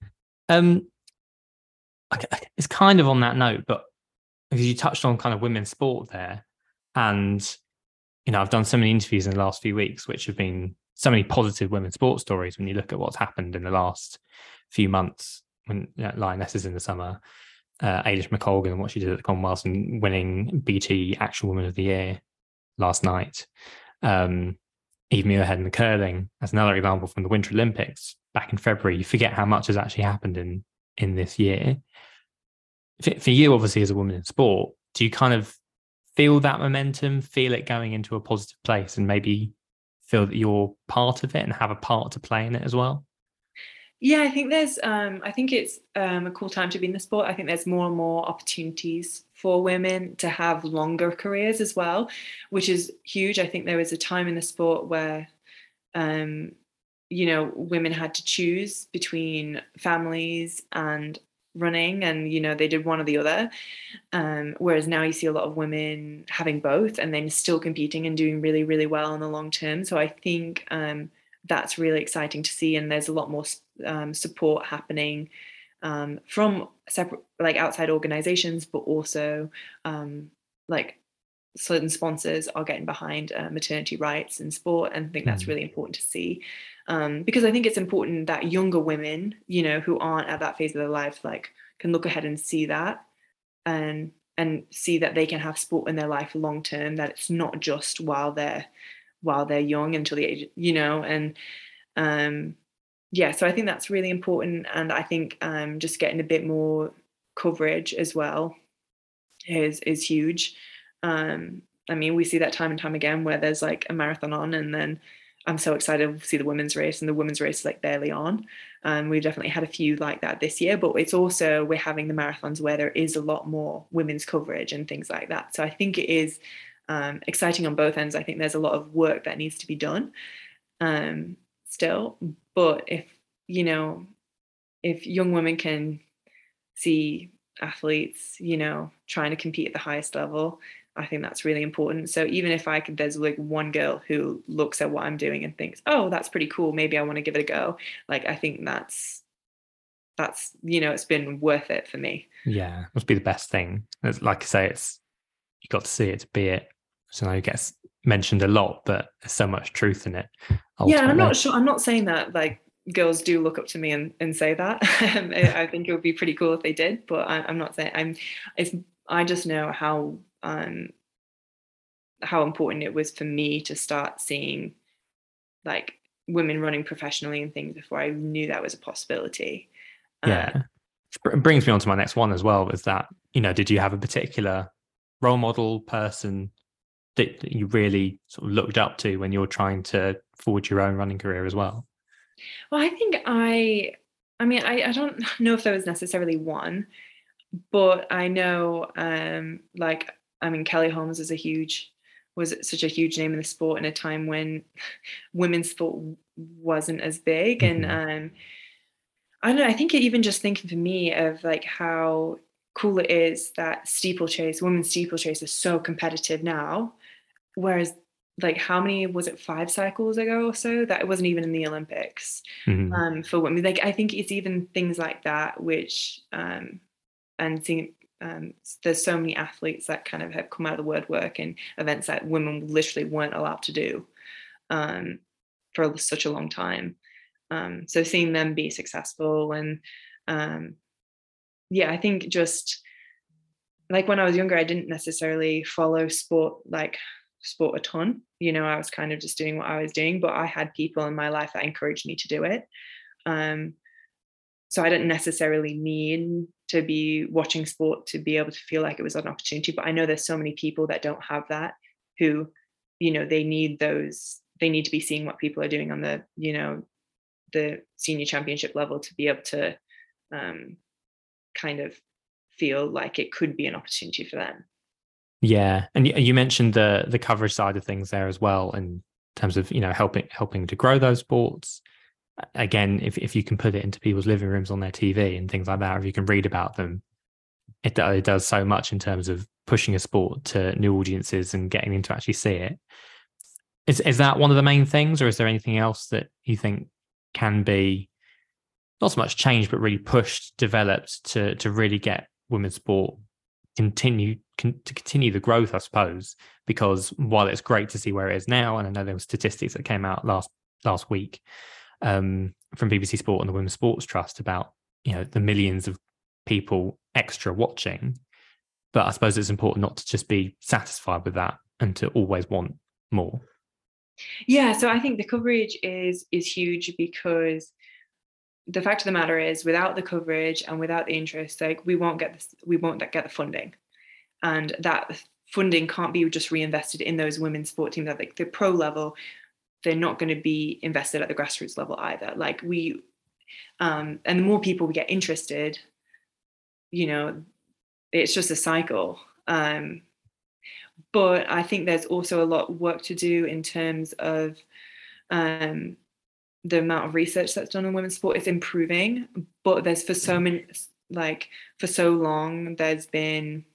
It's kind of on that note, but because you touched on kind of women's sport there, and I've done so many interviews in the last few weeks, which have been so many positive women's sports stories when you look at what's happened in the last few months. When Lionesses in the summer, Eilish McColgan and what she did at the Commonwealth and winning BT Actual Woman of the Year last night. Eve Muirhead in the curling as another example from the Winter Olympics back in February. You forget how much has actually happened in this year. For you, obviously, as a woman in sport, do you kind of feel that momentum, feel it going into a positive place, and maybe feel that you're part of it and have a part to play in it as well? Yeah, I think it's a cool time to be in the sport. I think there's more and more opportunities for women to have longer careers as well, which is huge. I think there was a time in the sport where, women had to choose between families and running, and they did one or the other, whereas now you see a lot of women having both and then still competing and doing really, really well in the long term. So I think that's really exciting to see, and there's a lot more support happening from separate, like outside organizations, but also like certain sponsors are getting behind maternity rights in sport, and I think that's really important to see, because I think it's important that younger women, you know, who aren't at that phase of their life, like, can look ahead and see that, and see that they can have sport in their life long term, that it's not just while they're young until the age, you know. And yeah, so I think that's really important, and I think just getting a bit more coverage as well is huge. I mean, we see that time and time again where there's like a marathon on, and then I'm so excited to see the women's race, and the women's race is like barely on. We've definitely had a few like that this year, but it's also, we're having the marathons where there is a lot more women's coverage and things like that. So I think it is exciting on both ends. I think there's a lot of work that needs to be done still, but if, you know, if young women can see athletes, you know, trying to compete at the highest level, I think that's really important. So even if there's like one girl who looks at what I'm doing and thinks, oh, that's pretty cool, maybe I want to give it a go. Like, I think that's, you know, it's been worth it for me. Yeah, must be the best thing. Like I say, you got to see it to be it. So now it gets mentioned a lot, but there's so much truth in it. Ultimately. Yeah, and I'm not saying that like girls do look up to me and say that. I think it would be pretty cool if they did, but I'm not saying I just know how important it was for me to start seeing like women running professionally and things before I knew that was a possibility. Yeah. It brings me on to my next one as well, is that, you know, did you have a particular role model person that you really sort of looked up to when you're trying to forge your own running career as well? Well, I think I don't know if there was necessarily one, but I know Kelly Holmes was such a huge name in the sport in a time when women's sport wasn't as big. Mm-hmm. And I don't know, I think even just thinking for me of like how cool it is that women's steeplechase is so competitive now, whereas like, how many was it, 5 cycles ago or so that it wasn't even in the Olympics for women. Like, I think it's even things like that, which and seeing there's so many athletes that kind of have come out of the woodwork in events that women literally weren't allowed to do for such a long time. So seeing them be successful, and yeah, I think just like when I was younger, I didn't necessarily follow sport a ton. You know, I was kind of just doing what I was doing, but I had people in my life that encouraged me to do it. So I didn't necessarily need to be watching sport to be able to feel like it was an opportunity, but I know there's so many people that don't have that, who, you know, they need to be seeing what people are doing on the, you know, the senior championship level to be able to kind of feel like it could be an opportunity for them. Yeah, and you mentioned the coverage side of things there as well, in terms of, you know, helping to grow those sports. Again, if you can put it into people's living rooms on their TV and things like that, or if you can read about them, it does so much in terms of pushing a sport to new audiences and getting them to actually see it. Is that one of the main things, or is there anything else that you think can be not so much changed, but really pushed, developed to really get women's sport continue the growth, I suppose? Because while it's great to see where it is now, and I know there were statistics that came out last week from BBC Sport and the Women's Sports Trust about, you know, the millions of people extra watching, but I suppose it's important not to just be satisfied with that and to always want more. Yeah, so I think the coverage is huge, because the fact of the matter is, without the coverage and without the interest, like, we won't get the funding, and that funding can't be just reinvested in those women's sport teams at like the pro level. They're not going to be invested at the grassroots level either. Like, and the more people we get interested, you know, it's just a cycle. But I think there's also a lot of work to do in terms of the amount of research that's done on women's sport. Is improving, but there's for so long there's been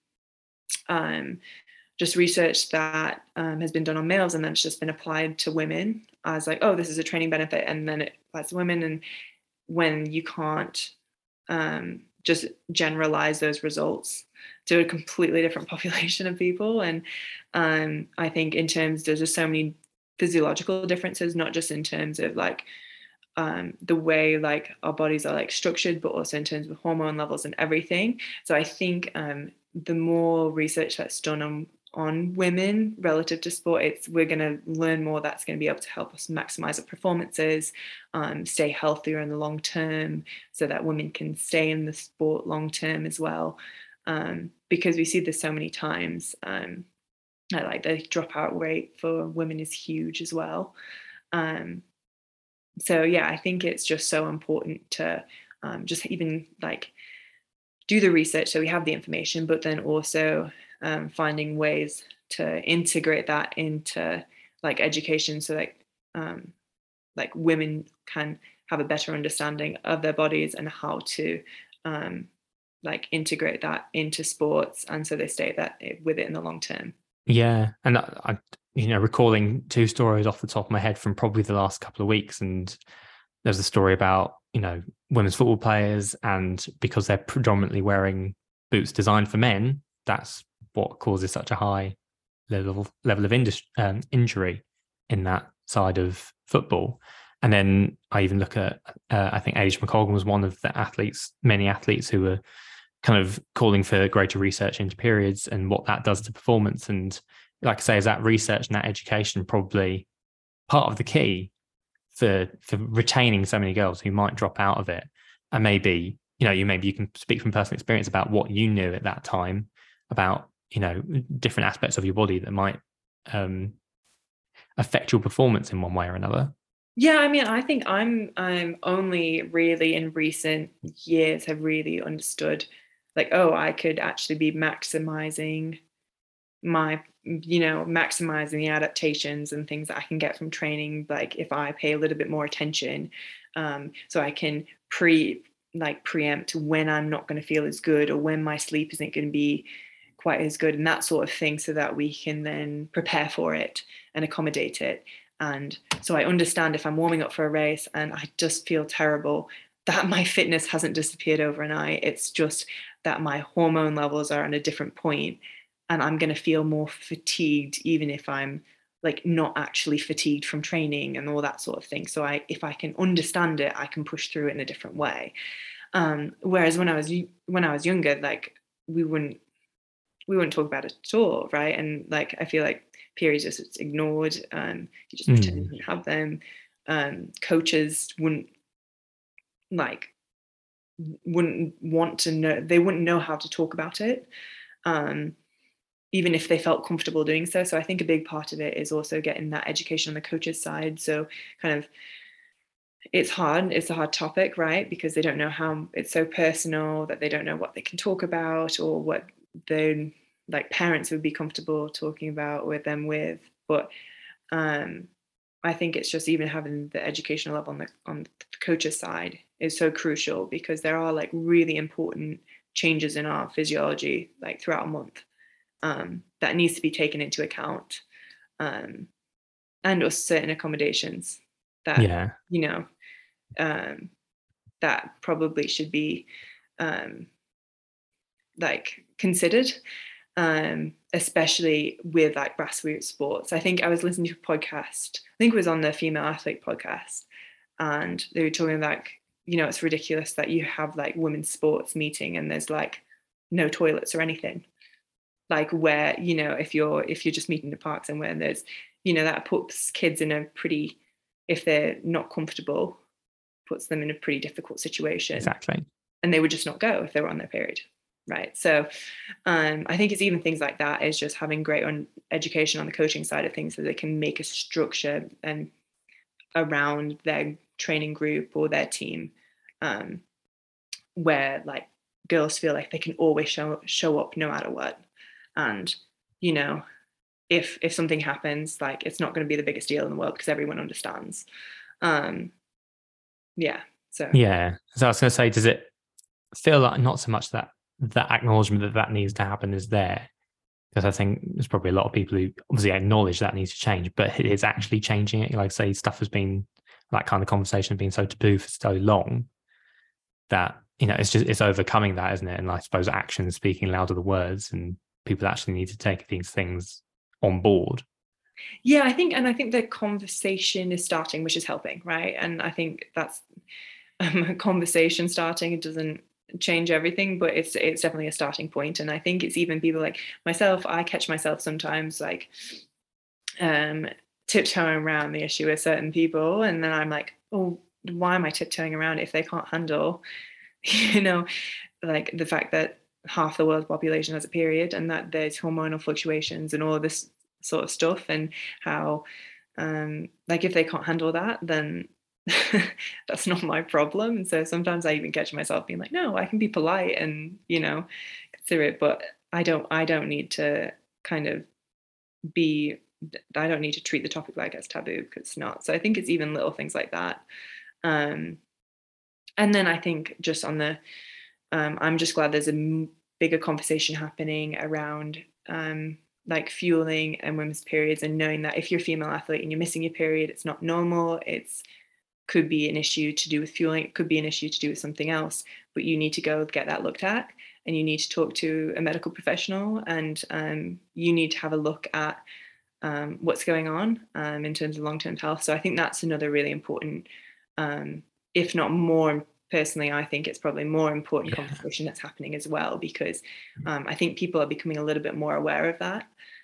just research that has been done on males, and then it's just been applied to women as like, oh, this is a training benefit, and then it applies to women. And when you can't just generalize those results to a completely different population of people. And I think in terms, there's just so many physiological differences, not just in terms of like the way like our bodies are like structured, but also in terms of hormone levels and everything. So I think the more research that's done on women relative to sport, we're going to learn more that's going to be able to help us maximize our performances, stay healthier in the long term, so that women can stay in the sport long term as well. Because we see this so many times. Like the dropout rate for women is huge as well. So yeah, I think it's just so important to just even like do the research so we have the information, but then also finding ways to integrate that into like education, so that like women can have a better understanding of their bodies and how to like integrate that into sports, and so they stay with it in the long term. Yeah, and I recalling two stories off the top of my head from probably the last couple of weeks, and there's a story about women's football players, and because they're predominantly wearing boots designed for men, that's what causes such a high level of injury in that side of football. And then I even look at I think Age McColgan was one of the many athletes who were kind of calling for greater research into periods and what that does to performance. And like I say, is that research and that education probably part of the key for retaining so many girls who might drop out of it? And maybe you can speak from personal experience about what you knew at that time about different aspects of your body that might affect your performance in one way or another. Yeah, I mean, I think I'm only really in recent years have really understood like, oh, I could actually be maximizing maximizing the adaptations and things that I can get from training, like if I pay a little bit more attention, so I can preempt when I'm not going to feel as good, or when my sleep isn't going to be quite as good, and that sort of thing, so that we can then prepare for it and accommodate it. And so I understand if I'm warming up for a race and I just feel terrible, that my fitness hasn't disappeared overnight. It's just that my hormone levels are at a different point, and I'm going to feel more fatigued, even if I'm like not actually fatigued from training and all that sort of thing. So if I can understand it, I can push through it in a different way. Whereas when I was younger, like we wouldn't talk about it at all, right? And like I feel like periods just ignored. You just pretend you didn't have them. Coaches wouldn't want to know. They wouldn't know how to talk about it, even if they felt comfortable doing so. So I think a big part of it is also getting that education on the coach's side. So kind of, it's hard. It's a hard topic, right? Because they don't know how. It's so personal that they don't know what they can talk about, or what they like parents would be comfortable talking about with them with. But I think it's just even having the educational level on the coach's side is so crucial, because there are like really important changes in our physiology like throughout a month that needs to be taken into account, and also certain accommodations that that probably should be like considered, especially with like grassroots sports. I think I was listening to a podcast, I think it was on the Female Athlete podcast, and they were talking about, it's ridiculous that you have like women's sports meeting and there's like no toilets or anything, like where, if you're just meeting in the parks, and where there's, that puts kids in a pretty, if they're not comfortable, puts them in a pretty difficult situation. Exactly. And they would just not go if they were on their period. Right. So I think it's even things like that, is just having great education on the coaching side of things, so they can make a structure and around their training group or their team, where like girls feel like they can always show up no matter what. And, if something happens, like it's not going to be the biggest deal in the world because everyone understands. So I was going to say, does it feel like not so much that acknowledgement that needs to happen is there? Because I think there's probably a lot of people who obviously acknowledge that needs to change, but it is actually changing it. Like, say, stuff has been, that kind of conversation has been so taboo for so long that it's overcoming that, isn't it? And I suppose action speaking louder than words, and people actually need to take these things on board. Yeah, I think the conversation is starting, which is helping, right? And I think that's a conversation starting. It doesn't change everything, but it's definitely a starting point. And I think it's even people like myself, I catch myself sometimes like tiptoeing around the issue with certain people, and then I'm like, oh, why am I tiptoeing around if they can't handle like the fact that half the world's population has a period, and that there's hormonal fluctuations and all of this sort of stuff, and how like if they can't handle that, then that's not my problem. And so sometimes I even catch myself being like, no, I can be polite and consider it, but I don't need to kind of I don't need to treat the topic like it's taboo, because it's not. So I think it's even little things like that. And then I think just on the I'm just glad there's a bigger conversation happening around like fueling and women's periods, and knowing that if you're a female athlete and you're missing your period, it's not normal. It's could be an issue to do with fueling. It could be an issue to do with something else, but you need to go get that looked at, and you need to talk to a medical professional, and you need to have a look at what's going on in terms of long-term health. So I think that's another really important, if not more, personally, I think it's probably more important conversation that's happening as well, because I think people are becoming a little bit more aware of that.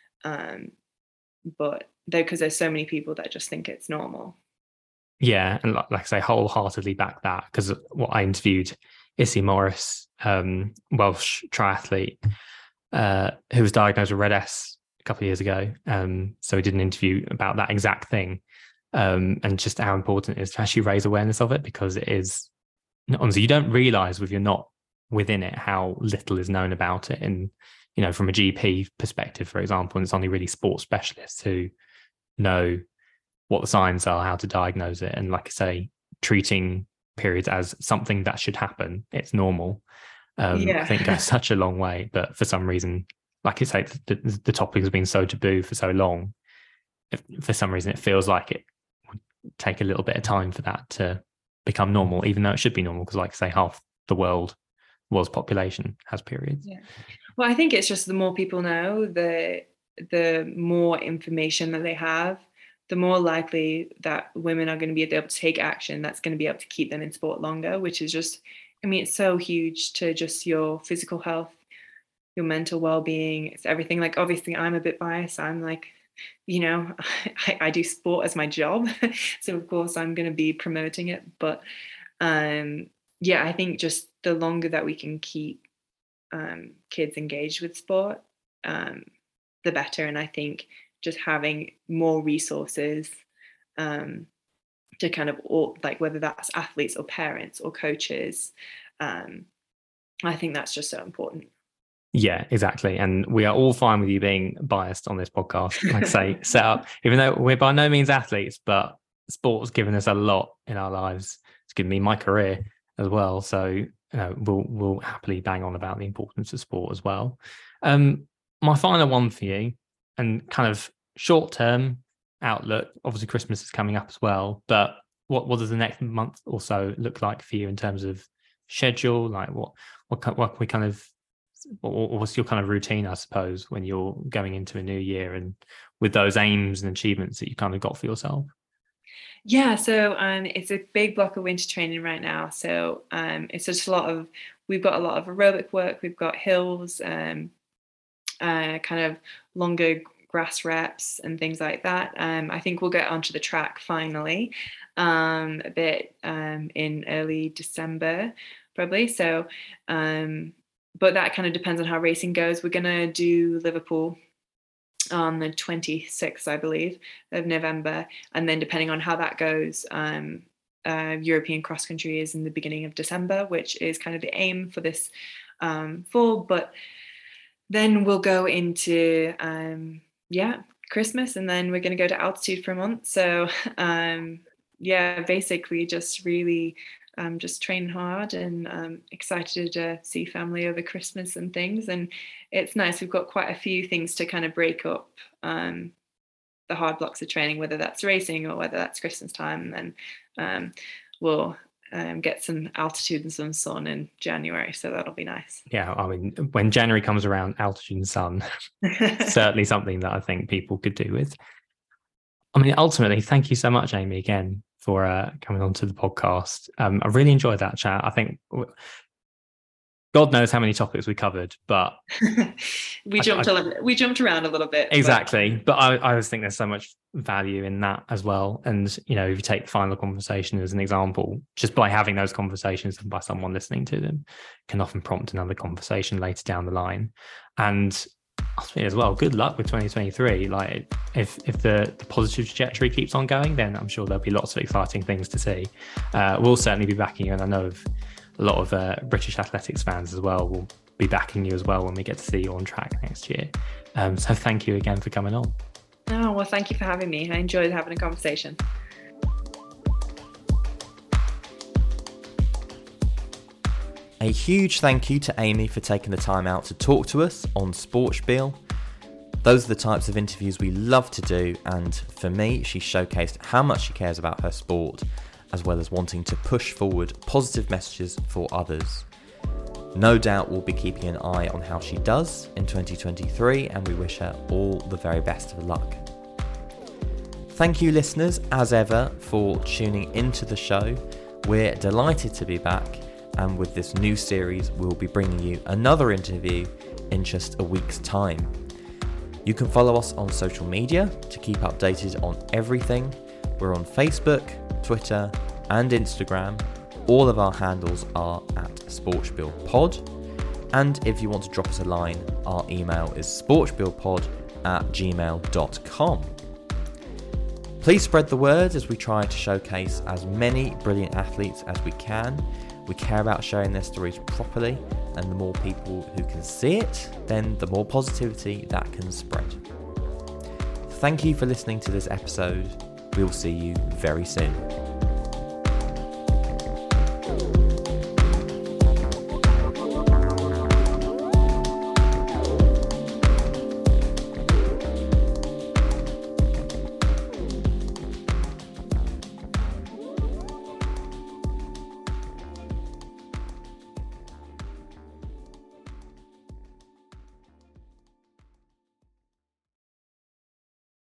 But because there's so many people that just think it's normal. Yeah, and like I say, wholeheartedly back that, because what I interviewed Issy Morris, Welsh triathlete, who was diagnosed with RED-S a couple of years ago. So we did an interview about that exact thing, and just how important it is to actually raise awareness of it, because it is, honestly, you don't realise if you're not within it how little is known about it. And from a GP perspective, for example, and it's only really sports specialists who know what the signs are, how to diagnose it, and like I say, treating periods as something that should happen, it's normal. I think goes such a long way. But for some reason, like you say, the topic has been so taboo for so long. For some reason, it feels like it would take a little bit of time for that to become normal, even though it should be normal, because like I say, half the world's population has periods. Yeah. Well, I think it's just the more people know, the more information that they have, the more likely that women are going to be able to take action that's going to be able to keep them in sport longer, which is just, it's so huge to just your physical health, your mental well-being. It's everything. Like, obviously I'm a bit biased. I'm like, I do sport as my job. So of course I'm going to be promoting it. But I think just the longer that we can keep kids engaged with sport, the better. And I think just having more resources to kind of, like, whether that's athletes or parents or coaches, I think that's just so important. Yeah, exactly. And we are all fine with you being biased on this podcast. Like I say, set up, even though we're by no means athletes, but sport's given us a lot in our lives. It's given me my career as well. So we'll happily bang on about the importance of sport as well. My final one for you, and kind of short-term outlook, obviously Christmas is coming up as well, but what does the next month or so look like for you in terms of schedule? Like what's your kind of routine, I suppose, when you're going into a new year and with those aims and achievements that you kind of got for yourself? Yeah, so it's a big block of winter training right now. So it's just we've got a lot of aerobic work, we've got hills, kind of longer grass reps and things like that. I think we'll get onto the track finally a bit in early December, probably. So, but that kind of depends on how racing goes. We're going to do Liverpool on the 26th, I believe, of November. And then depending on how that goes, European cross country is in the beginning of December, which is kind of the aim for this fall. But then we'll go into, Christmas, and then we're going to go to altitude for a month. So, basically just really just training hard, and excited to see family over Christmas and things. And it's nice. We've got quite a few things to kind of break up the hard blocks of training, whether that's racing or whether that's Christmas time. And then we'll get some altitude and some sun in January. So that'll be nice. Yeah, I mean, when January comes around, altitude and sun, certainly something that I think people could do with. I mean, ultimately, thank you so much, Amy, again, for coming on to the podcast. I really enjoyed that chat. I think God knows how many topics we covered, but we jumped around a little bit. Exactly. But I always think there's so much value in that as well. And, if you take the final conversation as an example, just by having those conversations and by someone listening to them can often prompt another conversation later down the line. And as well, good luck with 2023. Like if the positive trajectory keeps on going, then I'm sure there'll be lots of exciting things to see. We'll certainly be backing you, and I know of a lot of British athletics fans as well will be backing you as well when we get to see you on track next year. So thank you again for coming on. Oh, well, thank you for having me. I enjoyed having a conversation. A huge thank you to Amy for taking the time out to talk to us on Sportspiel. Those are the types of interviews we love to do, and for me, she showcased how much she cares about her sport, as well as wanting to push forward positive messages for others. No doubt we'll be keeping an eye on how she does in 2023, and we wish her all the very best of luck. Thank you, listeners, as ever, for tuning into the show. We're delighted to be back, and with this new series, we'll be bringing you another interview in just a week's time. You can follow us on social media to keep updated on everything. We're on Facebook, Twitter, and Instagram. All of our handles are at SportsBillPod. And if you want to drop us a line, our email is sportsbillpod@gmail.com. Please spread the word as we try to showcase as many brilliant athletes as we can. We care about sharing their stories properly, and the more people who can see it, then the more positivity that can spread. Thank you for listening to this episode. We'll see you very soon.